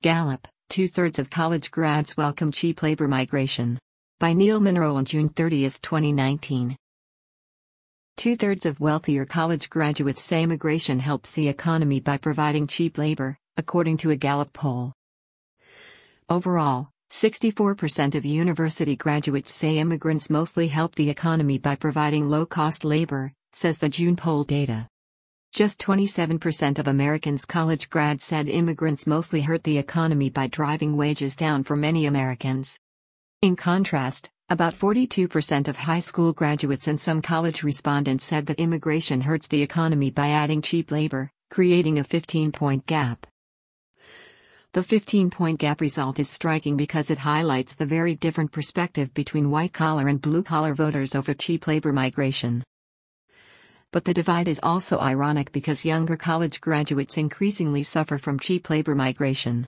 Gallup, two-thirds of college grads welcome cheap labor migration. By Neil Monroe on June 30, 2019. Two-thirds of wealthier college graduates say immigration helps the economy by providing cheap labor, according to a Gallup poll. Overall, 64% of university graduates say immigrants mostly help the economy by providing low-cost labor, says the June poll data. Just 27% of Americans' college grads said immigrants mostly hurt the economy by driving wages down for many Americans. In contrast, about 42% of high school graduates and some college respondents said that immigration hurts the economy by adding cheap labor, creating a 15-point gap. The 15-point gap result is striking because it highlights the very different perspective between white-collar and blue-collar voters over cheap labor migration. But the divide is also ironic because younger college graduates increasingly suffer from cheap labor migration.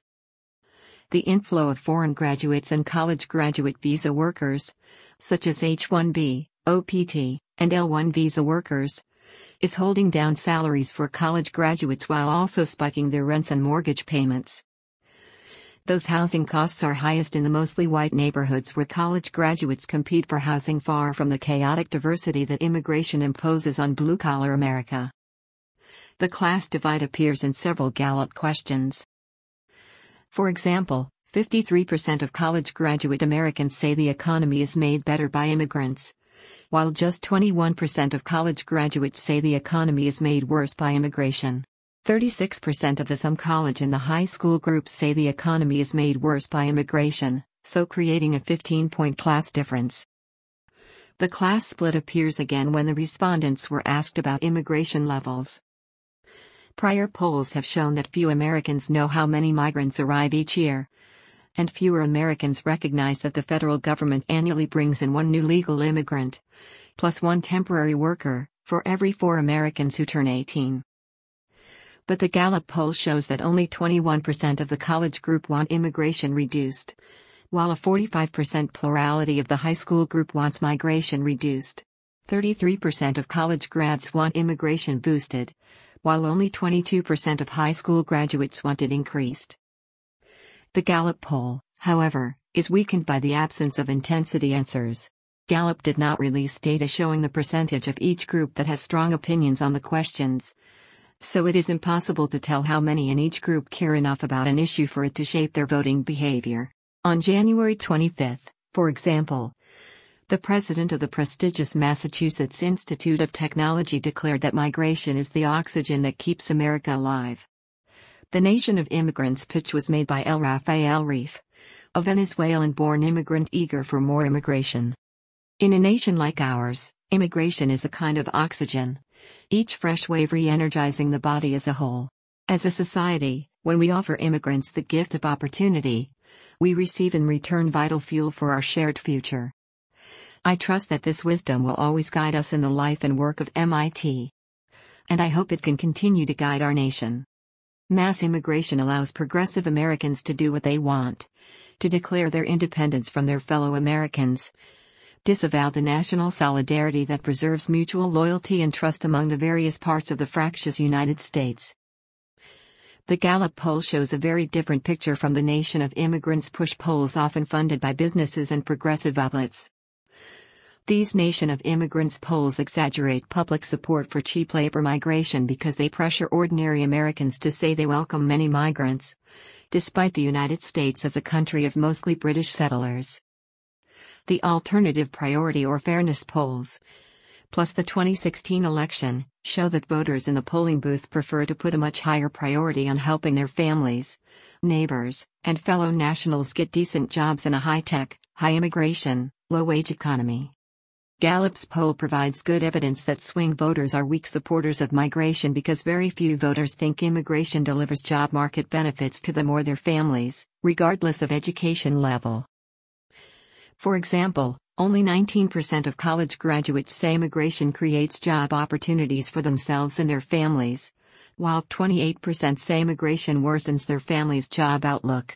The inflow of foreign graduates and college graduate visa workers, such as H-1B, OPT, and L-1 visa workers, is holding down salaries for college graduates while also spiking their rents and mortgage payments. Those housing costs are highest in the mostly white neighborhoods where college graduates compete for housing far from the chaotic diversity that immigration imposes on blue-collar America. The class divide appears in several Gallup questions. For example, 53% of college graduate Americans say the economy is made better by immigrants, while just 21% of college graduates say the economy is made worse by immigration. 36% of the some college and the high school groups say the economy is made worse by immigration, so creating a 15-point class difference. The class split appears again when the respondents were asked about immigration levels. Prior polls have shown that few Americans know how many migrants arrive each year, and fewer Americans recognize that the federal government annually brings in one new legal immigrant, plus one temporary worker, for every 4 Americans who turn 18. But the Gallup poll shows that only 21% of the college group want immigration reduced, while a 45% plurality of the high school group wants migration reduced. 33% of college grads want immigration boosted, while only 22% of high school graduates want it increased. The Gallup poll, however, is weakened by the absence of intensity answers. Gallup did not release data showing the percentage of each group that has strong opinions on the questions, so it is impossible to tell how many in each group care enough about an issue for it to shape their voting behavior. On January 25, for example, the president of the prestigious Massachusetts Institute of Technology declared that migration is the oxygen that keeps America alive. The Nation of Immigrants pitch was made by El Rafael Reif, a Venezuelan-born immigrant eager for more immigration. In a nation like ours, immigration is a kind of oxygen, each fresh wave re-energizing the body as a whole. As a society, when we offer immigrants the gift of opportunity, we receive in return vital fuel for our shared future. I trust that this wisdom will always guide us in the life and work of MIT. And I hope it can continue to guide our nation. Mass immigration allows progressive Americans to do what they want, to declare their independence from their fellow Americans, disavow the national solidarity that preserves mutual loyalty and trust among the various parts of the fractious United States. The Gallup poll shows a very different picture from the Nation of Immigrants push polls often funded by businesses and progressive outlets. These Nation of Immigrants polls exaggerate public support for cheap labor migration because they pressure ordinary Americans to say they welcome many migrants, despite the United States as a country of mostly British settlers. The Alternative Priority or Fairness polls, plus the 2016 election, show that voters in the polling booth prefer to put a much higher priority on helping their families, neighbors, and fellow nationals get decent jobs in a high-tech, high-immigration, low-wage economy. Gallup's poll provides good evidence that swing voters are weak supporters of migration because very few voters think immigration delivers job market benefits to them or their families, regardless of education level. For example, only 19% of college graduates say immigration creates job opportunities for themselves and their families, while 28% say immigration worsens their family's job outlook.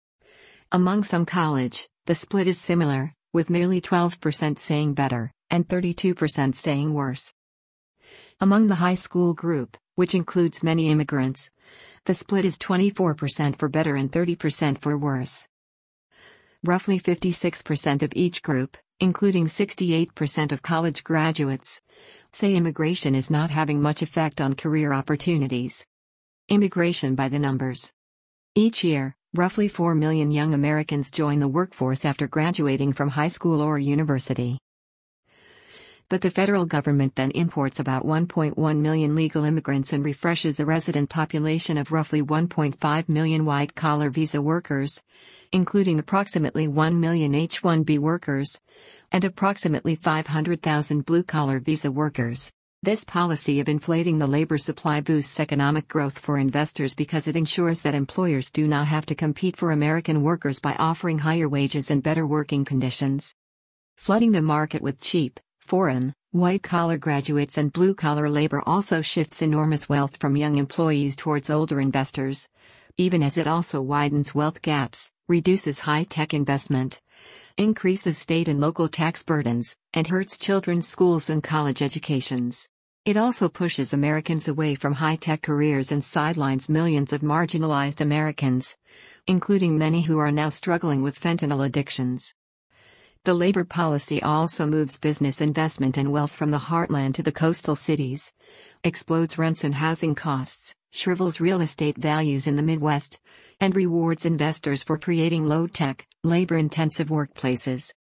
Among some college, the split is similar, with merely 12% saying better, and 32% saying worse. Among the high school group, which includes many immigrants, The split is 24% for better and 30% for worse. Roughly 56% of each group, including 68% of college graduates, say immigration is not having much effect on career opportunities. Immigration by the numbers. Each year, roughly 4 million young Americans join the workforce after graduating from high school or university. But the federal government then imports about 1.1 million legal immigrants and refreshes a resident population of roughly 1.5 million white-collar visa workers, including approximately 1 million H-1B workers, and approximately 500,000 blue-collar visa workers. This policy of inflating the labor supply boosts economic growth for investors because it ensures that employers do not have to compete for American workers by offering higher wages and better working conditions. Flooding the market with cheap, foreign, white-collar graduates and blue-collar labor also shifts enormous wealth from young employees towards older investors, even as it also widens wealth gaps, reduces high-tech investment, increases state and local tax burdens, and hurts children's schools and college educations. It also pushes Americans away from high-tech careers and sidelines millions of marginalized Americans, including many who are now struggling with fentanyl addictions. The labor policy also moves business investment and wealth from the heartland to the coastal cities, explodes rents and housing costs, shrivels real estate values in the Midwest, and rewards investors for creating low-tech, labor-intensive workplaces.